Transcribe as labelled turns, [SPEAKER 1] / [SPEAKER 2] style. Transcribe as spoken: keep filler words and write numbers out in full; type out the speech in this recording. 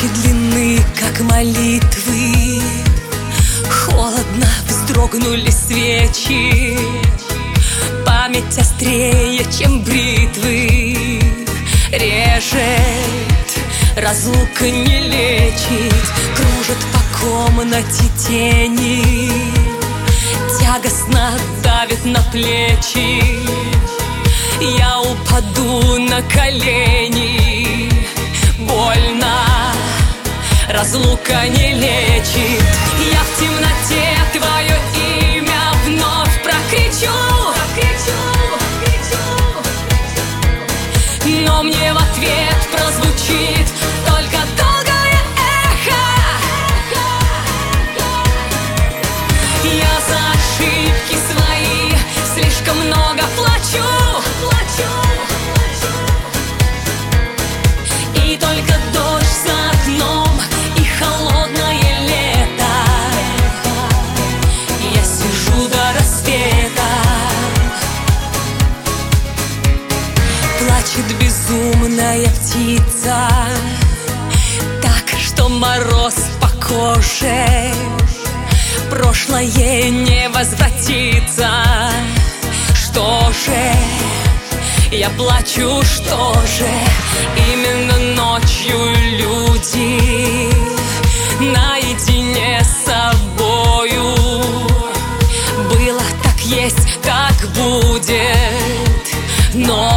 [SPEAKER 1] Ночи длинны, как молитвы, холодно вздрогнули свечи. Память острее, чем бритвы, режет, разлука не лечить. Кружат по комнате тени, тягостно давит на плечи. Я упаду на колени, больно, разлука не лечит. Я в темноте твое имя вновь прокричу, но мне в ответ прозвучит только долгое эхо. Я за ошибки свои слишком много плачу, и только дождь за окном и холодное лето. Я сижу до рассвета. Плачет безумная птица, так что мороз по коже. Прошлое не возвратится. Что же, я плачу, что же? Именно ночью люди наедине с собою. Было так, есть, так будет, но